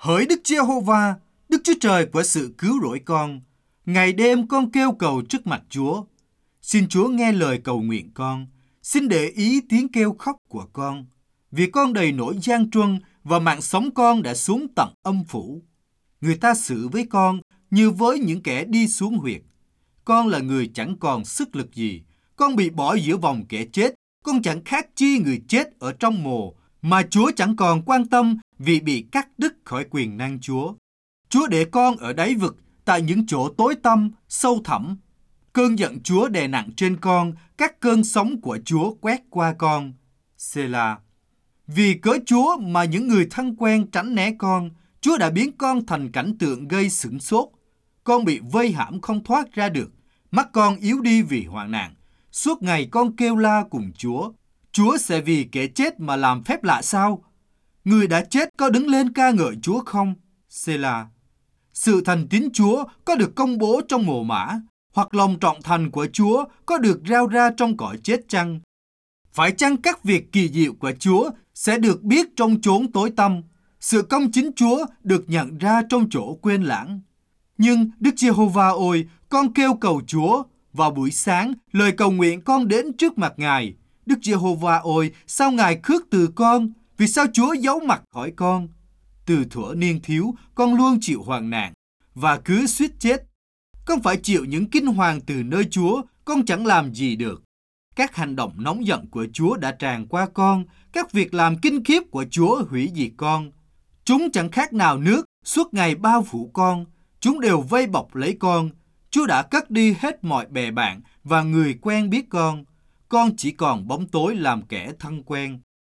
Hỡi Đức Giê-hô-va, Đức Chúa Trời của sự cứu rỗi con, ngày đêm con kêu cầu trước mặt Chúa. Xin Chúa nghe lời cầu nguyện con, xin để ý tiếng kêu khóc của con. Vì con đầy nỗi gian truân và mạng sống con đã xuống tận âm phủ. Người ta xử với con như với những kẻ đi xuống huyệt. Con là người chẳng còn sức lực gì. Con bị bỏ giữa vòng kẻ chết. Con chẳng khác chi người chết ở trong mồ, mà Chúa chẳng còn quan tâm vì bị cắt đứt khỏi quyền năng Chúa. Chúa để con ở đáy vực, tại những chỗ tối tăm, sâu thẳm. Cơn giận Chúa đè nặng trên con, các cơn sóng của Chúa quét qua con. Sê-la. Vì cớ Chúa mà những người thân quen tránh né con, Chúa đã biến con thành cảnh tượng gây sửng sốt. Con bị vây hãm không thoát ra được, mắt con yếu đi vì hoạn nạn. Suốt ngày con kêu la cùng Chúa. Chúa sẽ vì kẻ chết mà làm phép lạ sao? Người đã chết có đứng lên ca ngợi Chúa không? Sê-la. Sự thành tín Chúa có được công bố trong mồ mả, hoặc lòng trọn thành của Chúa có được rao ra trong cõi chết chăng? Phải chăng các việc kỳ diệu của Chúa sẽ được biết trong chốn tối tăm, sự công chính Chúa được nhận ra trong chỗ quên lãng? Nhưng Đức Giê-hô-va ơi, con kêu cầu Chúa. Vào buổi sáng, lời cầu nguyện con đến trước mặt Ngài. Đức Giê-hô-va ơi, sao Ngài khước từ con? Vì sao Chúa giấu mặt khỏi con? Từ thuở niên thiếu, con luôn chịu hoạn nạn và cứ suýt chết. Con phải chịu những kinh hoàng từ nơi Chúa, con chẳng làm gì được. Các hành động nóng giận của Chúa đã tràn qua con, các việc làm kinh khiếp của Chúa hủy diệt con. Chúng chẳng khác nào nước, suốt ngày bao phủ con. Chúng đều vây bọc lấy con. Chúa đã cất đi hết mọi bè bạn và người quen biết con. Con chỉ còn bóng tối làm kẻ thân quen.